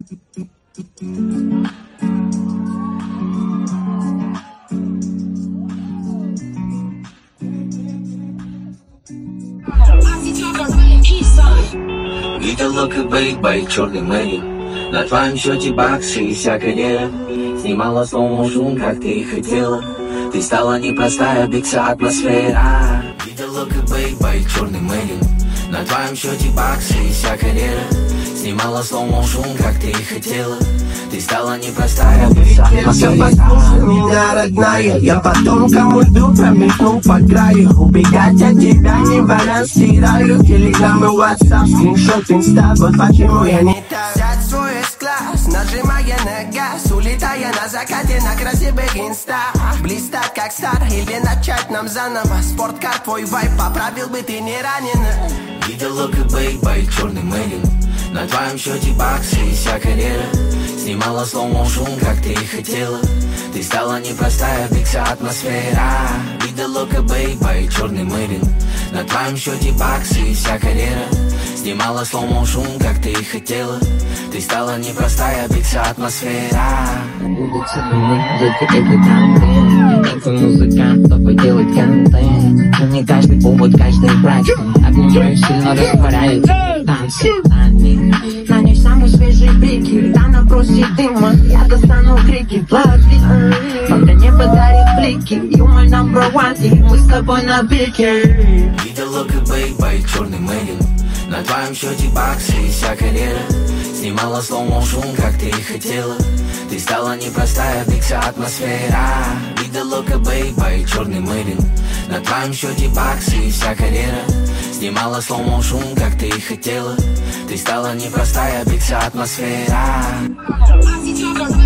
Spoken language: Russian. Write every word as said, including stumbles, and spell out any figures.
Видела, как бейбай, черный Мэри. На твоем счете баксы и вся карьера. Снимала слоу шум, как ты и хотела. Ты стала непростая, бикса атмосфера. Видела, как бейбай, черный Мэри. На твоем счете баксы и вся карьера. Снимала слоу шум, как ты и хотела. Ты стала непростая, бикса атмосфера. Послушай меня, родная, я потом кому жду, промелькну по краю. Убегать от тебя не балансирую. Телеграм и ватсап, скриншот, инста. Вот почему я не так. Сядь в свой S-класс, нажимая на газ, улетая на закате на красивых инста. Блистать как стар или начать нам заново. Спорткар, твой вайп, поправил бы ты не ранена. Видела, как бейбай, черный Мэри. На твоем счете баксы и вся карьера. Снимала слоу шум, как ты и хотела. Ты стала непростая, бикса атмосфера. Видела, как бейбай, черный Мэри. На твоем счете баксы и вся карьера. Снимала слоу шум, как ты и хотела. Ты стала непростая, бикса атмосфера. Это музыкантов и делать контент. Не каждый повод, каждый брак. Обнимаешь, сильно растворяет танцы. На ней самые свежие блики. Там на бросе дыма, я достану крики. Плати, когда не подарит блики. You my number one, и мы с тобой на пике. Видела, как бейбай, черный Мэри. На твоем счете баксы и вся карьера. Снимала слоу шум, как ты и хотела. Ты стала непростая, бикса атмосфера. Видела, как бейбай, черный Мэри. На твоем счете баксы и вся карьера. Снимала слоу шум, как ты и хотела. Ты стала непростая, бикса атмосфера.